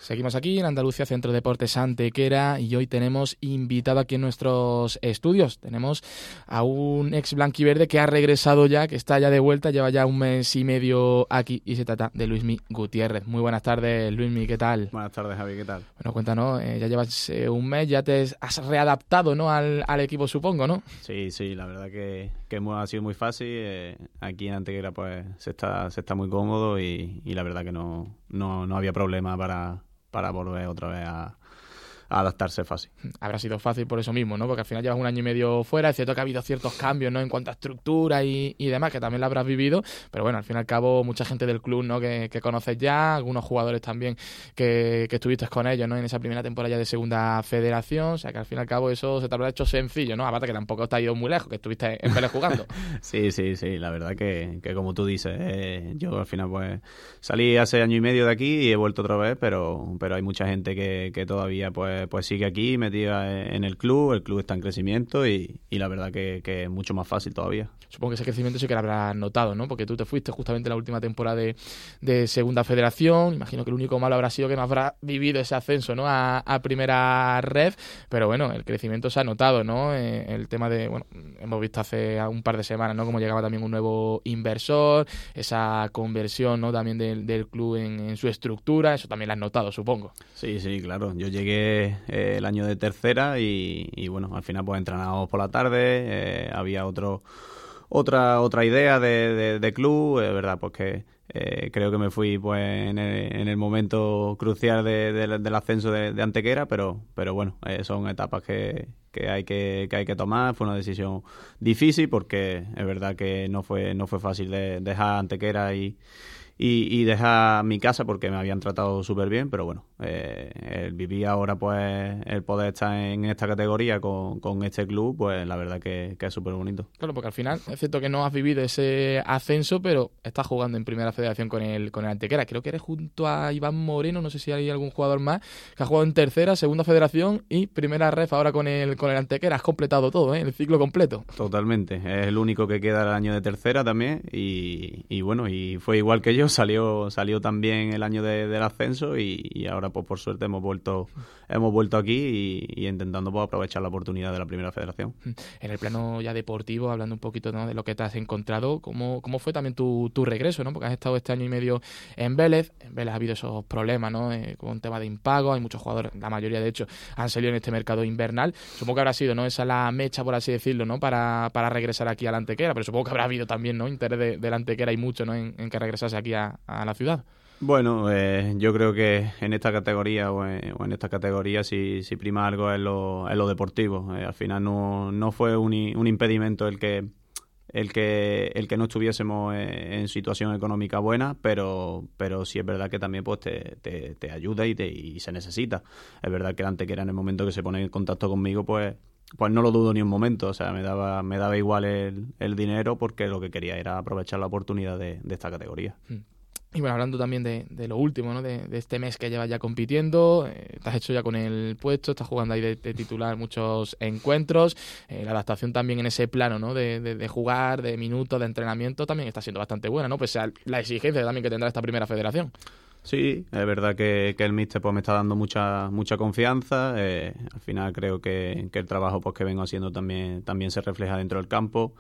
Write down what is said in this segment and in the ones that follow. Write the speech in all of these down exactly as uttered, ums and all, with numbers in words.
Seguimos aquí en Andalucía Centro Deportes Antequera y hoy tenemos invitado aquí en nuestros estudios. Tenemos a un ex blanquiverde que ha regresado ya, que está ya de vuelta, lleva ya un mes y medio aquí y se trata de Luismi Gutiérrez. Muy buenas tardes, Luismi, ¿qué tal? Buenas tardes, Javi, ¿qué tal? Bueno, cuéntanos, eh, ya llevas eh, un mes, ya te has readaptado, ¿no? al, al equipo, supongo, ¿no? Sí, sí, la verdad que, que ha sido muy fácil. Eh, aquí en Antequera pues se está, se está muy cómodo y, y la verdad que no, no, no había problema para... para volver otra vez a, a adaptarse fácil. Habrá sido fácil por eso mismo, ¿no? Porque al final llevas un año y medio fuera, es cierto que ha habido ciertos cambios, ¿no? En cuanto a estructura y, y demás, que también lo habrás vivido, pero bueno, al fin y al cabo, mucha gente del club, ¿no? Que, que conoces ya, algunos jugadores también que, que estuviste con ellos, ¿no? En esa primera temporada ya de Segunda Federación, o sea que al fin y al cabo eso se te habrá hecho sencillo, ¿no? Aparte que tampoco te has ido muy lejos, que estuviste en Vélez jugando. Sí, sí, sí, la verdad que, que como tú dices, eh, yo al final pues salí hace año y medio de aquí y he vuelto otra vez, pero, pero hay mucha gente que, que todavía pues, pues sigue aquí metida en el club, el club está en crecimiento y, y la verdad que, que es mucho más fácil todavía. Supongo que ese crecimiento sí que lo habrás notado, ¿no? Porque tú te fuiste justamente en la última temporada de, de Segunda Federación, imagino que el único malo habrá sido que no habrás vivido ese ascenso, ¿no? A, a Primera Ref, pero bueno, el crecimiento se ha notado, ¿no? Eh, el tema de, bueno, hemos visto hace un par de semanas, ¿no? Cómo llegaba también un nuevo inversor, esa conversión, ¿no? También del, del club en, en su estructura, eso también lo has notado, supongo. Sí, sí, claro. Yo llegué eh, el año de tercera y, y bueno, al final pues entrenábamos por la tarde, eh, había otro otra otra idea de, de, de club, es verdad, pues que eh, creo que me fui pues en el, en el momento crucial de, de, del ascenso de, de Antequera, pero pero bueno, eh, son etapas que, que hay que, que hay que tomar. Fue una decisión difícil porque es verdad que no fue no fue fácil de dejar Antequera y Y, y dejar mi casa porque me habían tratado súper bien, pero bueno, eh, el vivir ahora pues el poder estar en esta categoría con, con este club, pues la verdad que, que es súper bonito. Claro, porque al final es cierto que no has vivido ese ascenso, pero estás jugando en Primera Federación con el, con el Antequera. Creo que eres junto a Iván Moreno, no sé si hay algún jugador más, que ha jugado en Tercera, Segunda Federación y Primera Ref ahora con el, con el Antequera. Has completado todo, ¿eh? El ciclo completo. Totalmente, es el único que queda el año de Tercera también y, y bueno, y fue igual que yo. Salió salió también el año de, del ascenso y, y ahora pues por suerte hemos vuelto hemos vuelto aquí y, y intentando pues, aprovechar la oportunidad de la Primera Federación. En el plano ya deportivo, hablando un poquito, ¿no? De lo que te has encontrado, ¿cómo, cómo fue también tu, tu regreso, ¿no? Porque has estado este año y medio en Vélez, en Vélez ha habido esos problemas, ¿no? Eh, con un tema de impago, hay muchos jugadores, la mayoría de hecho han salido en este mercado invernal, supongo que habrá sido, ¿no? Esa la mecha, por así decirlo, ¿no? Para, para regresar aquí a la Antequera, pero supongo que habrá habido también, ¿no? Interés de, de la Antequera y mucho, ¿no? En, en que regresase aquí a, a la ciudad. Bueno, eh, yo creo que en esta categoría o en, o en esta categoría si, si prima algo es lo, es lo deportivo. Eh, al final no, no fue un, un impedimento el que el que el que no estuviésemos en, en situación económica buena, pero pero sí es verdad que también pues te, te, te ayuda y, te, y se necesita. Es verdad que antes que era en el momento que se pone en contacto conmigo, pues pues no lo dudo ni un momento. O sea, me daba me daba igual el, el dinero porque lo que quería era aprovechar la oportunidad de, de esta categoría. Hmm. Y bueno, hablando también de, de lo último, ¿no? De, de este mes que llevas ya compitiendo, eh, te has hecho ya con el puesto, estás jugando ahí de, de titular muchos encuentros, eh, la adaptación también en ese plano, ¿no? De, de, de jugar, de minutos, de entrenamiento, también está siendo bastante buena, ¿no? Pese a la exigencia también que tendrá esta Primera Federación. Sí, es verdad que, que el míster pues, me está dando mucha mucha confianza. Eh, al final creo que, que el trabajo pues, que vengo haciendo también también se refleja dentro del campo.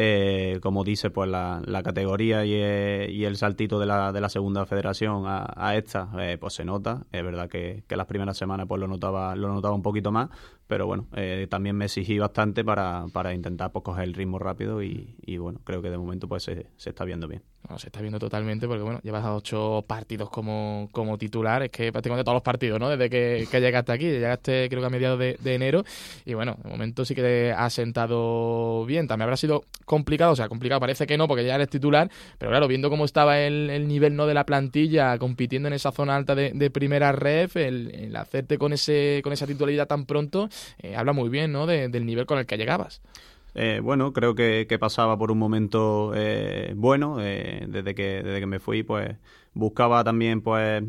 Eh, como dice, pues la, la categoría y, eh, y el saltito de la, de la Segunda Federación a, a esta, eh, pues se nota. Es verdad que, que las primeras semanas pues lo notaba lo notaba un poquito más, pero bueno, eh, también me exigí bastante para, para intentar pues, coger el ritmo rápido y, y bueno, creo que de momento pues se, se está viendo bien. Bueno, se está viendo totalmente porque bueno, llevas a ocho partidos como, como titular, es que prácticamente todos los partidos, ¿no? Desde que, que llegaste aquí, llegaste creo que a mediados de, de enero y bueno, de momento sí que te has sentado bien. También habrá sido complicado, o sea, complicado parece que no porque ya eres titular, pero claro, viendo cómo estaba el, el nivel, ¿no? De la plantilla compitiendo en esa zona alta de, de Primera Ref, el, el hacerte con ese con esa titularidad tan pronto, eh, habla muy bien, ¿no? De, del nivel con el que llegabas. Eh, bueno, creo que, que pasaba por un momento eh, bueno. Eh, desde que desde que me fui, pues buscaba también pues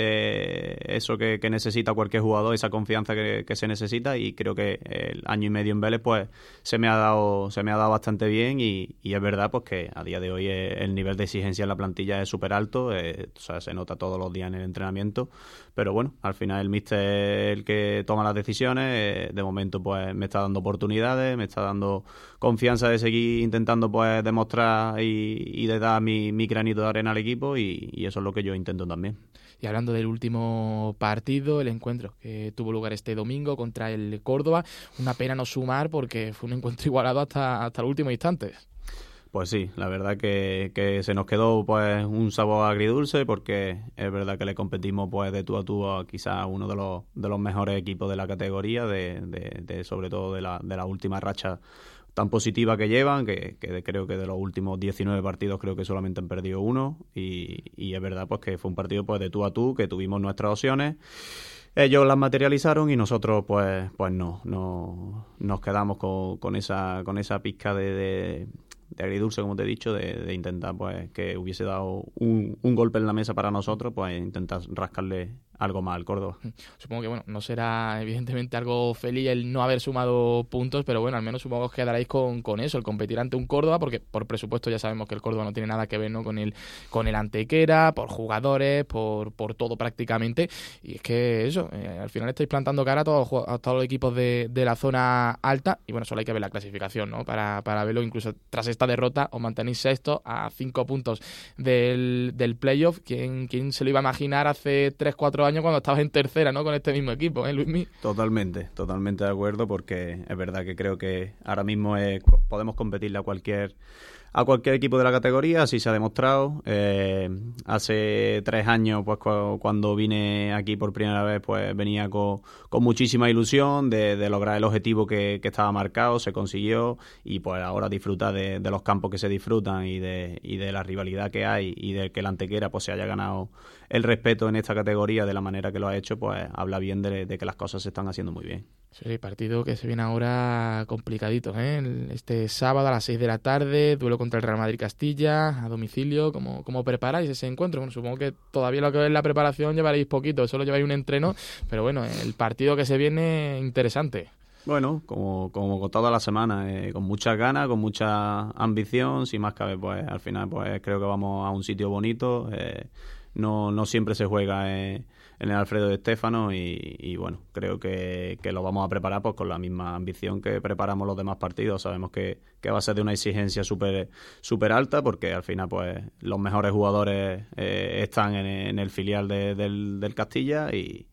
eh, eso que, que necesita cualquier jugador, esa confianza que, que se necesita, y creo que el año y medio en Vélez pues se me ha dado se me ha dado bastante bien, y, y es verdad pues que a día de hoy el nivel de exigencia en la plantilla es súper alto, eh, o sea, se nota todos los días en el entrenamiento, pero bueno, al final el míster es el que toma las decisiones, eh, de momento pues me está dando oportunidades, me está dando confianza de seguir intentando pues demostrar y, y de dar mi, mi granito de arena al equipo, y, y eso es lo que yo intento también. Y hablando del último partido, el encuentro que tuvo lugar este domingo contra el Córdoba, una pena no sumar porque fue un encuentro igualado hasta, hasta el último instante. Pues sí, la verdad que, que se nos quedó pues un sabor agridulce, porque es verdad que le competimos pues de tú a tú a quizás uno de los de los mejores equipos de la categoría, de, de, de sobre todo de la, de la última racha tan positiva que llevan, que, que creo que de los últimos diecinueve partidos creo que solamente han perdido uno, y, y es verdad pues que fue un partido pues de tú a tú, que tuvimos nuestras opciones, ellos las materializaron y nosotros pues pues no, no nos quedamos con, con esa con esa pizca de, de de agridulce, como te he dicho, de, de intentar pues que hubiese dado un, un golpe en la mesa para nosotros, pues intentar rascarle algo más al Córdoba. Supongo que bueno, no será evidentemente algo feliz el no haber sumado puntos, pero bueno, al menos supongo que os quedaréis con, con eso, el competir ante un Córdoba, porque por presupuesto ya sabemos que el Córdoba no tiene nada que ver, ¿no?, con el con el Antequera, por jugadores, por, por todo prácticamente, y es que eso, eh, al final estáis plantando cara a todos, a todos los equipos de, de la zona alta, y bueno, solo hay que ver la clasificación, ¿no?, para, para verlo. Incluso tras esta derrota os mantenéis sexto a cinco puntos del, del playoff. ¿Quién, ¿Quién se lo iba a imaginar hace tres cuatro años cuando estabas en tercera, ¿no?, con este mismo equipo, ¿eh, Luismi? Totalmente, totalmente de acuerdo, porque es verdad que creo que ahora mismo es, podemos competirle a cualquier a cualquier equipo de la categoría, así se ha demostrado. Eh, hace tres años, pues cu- cuando vine aquí por primera vez, pues venía con, con muchísima ilusión de, de lograr el objetivo que, que estaba marcado, se consiguió, y pues ahora disfruta de, de los campos que se disfrutan y de, y de la rivalidad que hay, y de que el Antequera pues se haya ganado el respeto en esta categoría de la manera que lo ha hecho, pues habla bien de, de que las cosas se están haciendo muy bien. Sí, partido que se viene ahora complicadito, ¿eh? Este sábado a las seis de la tarde, duelo contra el Real Madrid Castilla, a domicilio. ¿Cómo, cómo preparáis ese encuentro? Bueno, supongo que todavía lo que es la preparación llevaréis poquito, solo lleváis un entreno, pero bueno, el partido que se viene interesante. Bueno, como, como toda la semana, eh, con muchas ganas, con mucha ambición, si más cabe, pues al final pues creo que vamos a un sitio bonito. Eh, no, no siempre se juega eh, en el Alfredo de Stéfano, y, y bueno, creo que, que lo vamos a preparar pues con la misma ambición que preparamos los demás partidos. Sabemos que, que va a ser de una exigencia súper súper alta, porque al final pues los mejores jugadores eh, están en, en el filial de, del, del Castilla, y,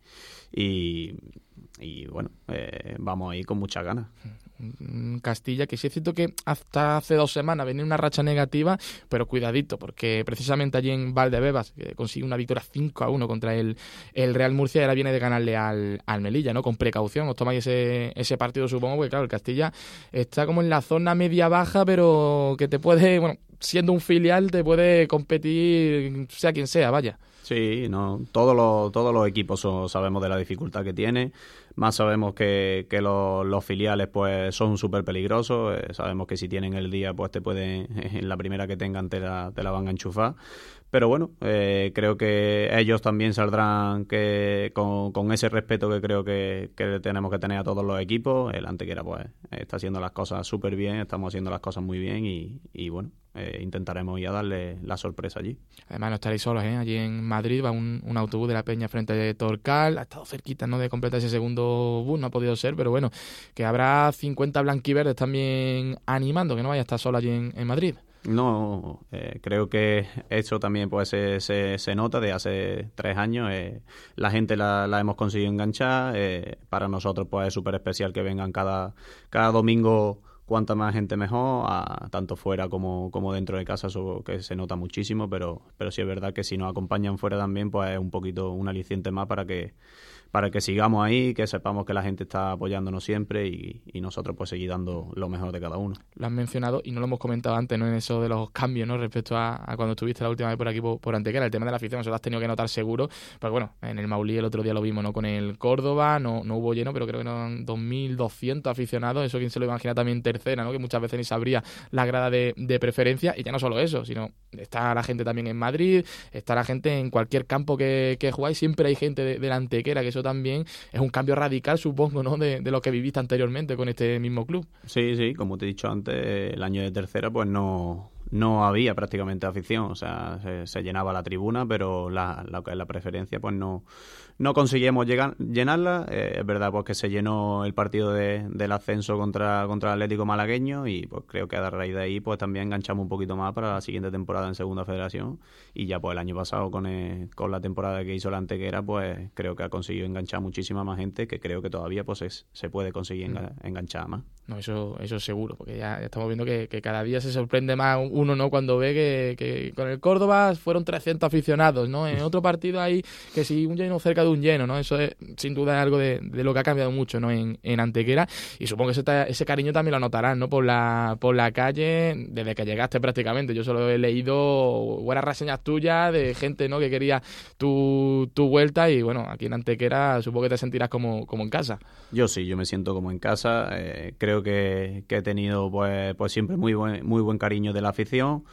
y, y bueno, eh, vamos ahí con muchas ganas. Castilla, que sí es cierto que hasta hace dos semanas venía una racha negativa, pero cuidadito, porque precisamente allí en Valdebebas que consigue una victoria cinco a uno contra el, el Real Murcia, y ahora viene de ganarle al, al Melilla, ¿no? Con precaución, os tomáis ese, ese partido, supongo, porque claro, el Castilla está como en la zona media-baja, pero que te puede, bueno, siendo un filial, te puede competir sea quien sea, vaya. Sí, no, todos los, todos los equipos son, sabemos de la dificultad que tiene, más sabemos que, que los, los filiales pues son súper peligrosos, eh, sabemos que si tienen el día pues te pueden, en la primera que tengan te la, te la van a enchufar, pero bueno, eh, creo que ellos también saldrán que con, con ese respeto que creo que, que tenemos que tener a todos los equipos. El Antequera pues está haciendo las cosas súper bien, estamos haciendo las cosas muy bien, y, y bueno, eh, intentaremos ir a darle la sorpresa allí. Además no estaréis solos, ¿eh? Allí en Madrid va un, un autobús de la Peña frente de Torcal, ha estado cerquita, ¿no?, de completar ese segundo bus, no ha podido ser, pero bueno, que habrá cincuenta blanquiverdes también animando, que no vaya a estar solo allí en, en Madrid. No, eh, creo que eso también pues se, se, se nota de hace tres años. Eh, la gente la, la hemos conseguido enganchar. Eh, para nosotros pues es súper especial que vengan cada, cada domingo. Cuanta más gente mejor, a, tanto fuera como, como dentro de casa, eso que se nota muchísimo, pero, pero sí es verdad que si nos acompañan fuera también, pues es un poquito un aliciente más para que para que sigamos ahí, que sepamos que la gente está apoyándonos siempre, y, y nosotros pues seguir dando lo mejor de cada uno. Lo has mencionado y no lo hemos comentado antes, ¿no?, en eso de los cambios, ¿no?, respecto a, a cuando estuviste la última vez por aquí por, por Antequera, el tema de la afición, eso lo has tenido que notar seguro, porque bueno, en el Maulí el otro día lo vimos, ¿no?, con el Córdoba, no, no hubo lleno, pero creo que eran dos mil doscientos aficionados, eso quien se lo imagina también tercera, ¿no? Que muchas veces ni sabría la grada de, de preferencia. Y ya no solo eso, sino está la gente también en Madrid, está la gente en cualquier campo que, que jugáis, siempre hay gente de, de la Antequera, que eso también es un cambio radical, supongo, ¿no? De, de lo que viviste anteriormente con este mismo club. Sí, sí, como te he dicho antes, el año de tercera pues no, no había prácticamente afición, o sea, se, se llenaba la tribuna, pero la, la, la preferencia pues no, no conseguíamos llegar, llenarla. Eh, es verdad pues que se llenó el partido de, del ascenso contra, contra el Atlético Malagueño y pues creo que a raíz de ahí pues también enganchamos un poquito más para la siguiente temporada en Segunda Federación y ya pues el año pasado con, el, con la temporada que hizo la Antequera pues creo que ha conseguido enganchar muchísima más gente, que creo que todavía pues es, se puede conseguir enga, enganchar más. No, eso, eso seguro, porque ya, ya estamos viendo que, que cada día se sorprende más uno, ¿no? Cuando ve que, que con el Córdoba fueron trescientos aficionados, ¿no? En otro partido hay que si un lleno cerca de un lleno, ¿no? Eso es sin duda algo de, de lo que ha cambiado mucho, ¿no? En, en Antequera, y supongo que ese, ese cariño también lo notarás, ¿no? Por la, por la calle, desde que llegaste prácticamente. Yo solo he leído buenas reseñas tuyas de gente, ¿no? Que quería tu, tu vuelta y bueno, aquí en Antequera supongo que te sentirás como, como en casa. Yo sí, yo me siento como en casa. Eh, creo que, que he tenido pues, pues siempre muy buen, muy buen cariño de la afición.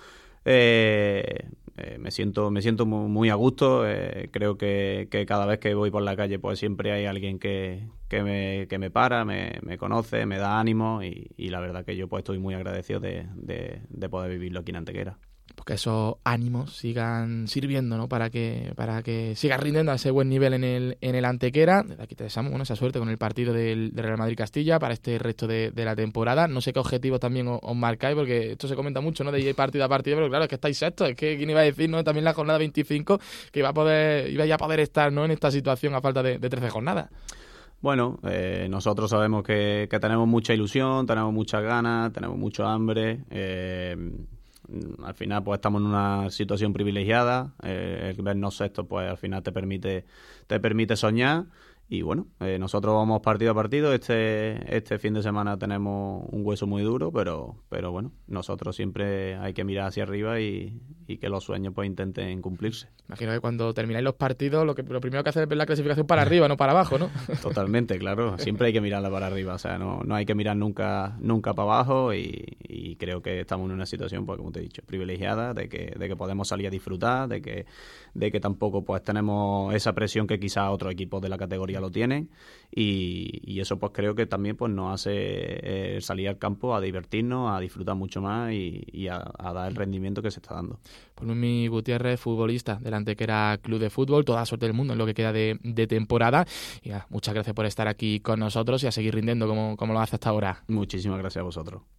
Eh, eh, me siento me siento muy, muy a gusto. Eh, creo que, que cada vez que voy por la calle pues siempre hay alguien que, que, me, que me para, me, me conoce, me da ánimo y, y la verdad que yo pues estoy muy agradecido de, de, de poder vivirlo aquí en Antequera. Pues que esos ánimos sigan sirviendo, ¿no? Para que para que sigas rindiendo a ese buen nivel en el en el Antequera. Desde aquí te deseamos, bueno, esa suerte con el partido del, del Real Madrid-Castilla para este resto de, de la temporada. No sé qué objetivos también os, os marcáis, porque esto se comenta mucho, ¿no? De ir partido a partido, pero claro, es que estáis sextos. Es que quién iba a decir, ¿no? También la jornada veinticinco que iba a poder iba ya a poder estar, ¿no? En esta situación a falta de, de trece jornadas. Bueno, eh, nosotros sabemos que, que tenemos mucha ilusión, tenemos muchas ganas, tenemos mucho hambre. Eh, al final pues estamos en una situación privilegiada. Eh, el vernos sextos pues al final te permite te permite soñar y bueno, eh, nosotros vamos partido a partido. Este este fin de semana tenemos un hueso muy duro, pero pero bueno, nosotros siempre hay que mirar hacia arriba y, y que los sueños pues intenten cumplirse. Imagino que cuando termináis los partidos lo que lo primero que hacer es ver la clasificación para arriba, no para abajo, ¿no? Totalmente, claro. Siempre hay que mirarla para arriba. O sea, no, no hay que mirar nunca nunca para abajo y, y creo que estamos en una situación, pues como te he dicho, privilegiada, de que de que podemos salir a disfrutar, de que de que tampoco pues tenemos esa presión que quizás otros equipos de la categoría lo tienen y, y eso pues creo que también pues nos hace eh, salir al campo a divertirnos, a disfrutar mucho más y, y a, a dar el rendimiento que se está dando. Pues Luismi Gutiérrez, futbolista del Antequera Club de Fútbol, toda suerte del mundo en lo que queda de, de temporada y ya, muchas gracias por estar aquí con nosotros y a seguir rindiendo como, como lo hace hasta ahora. Muchísimas gracias a vosotros.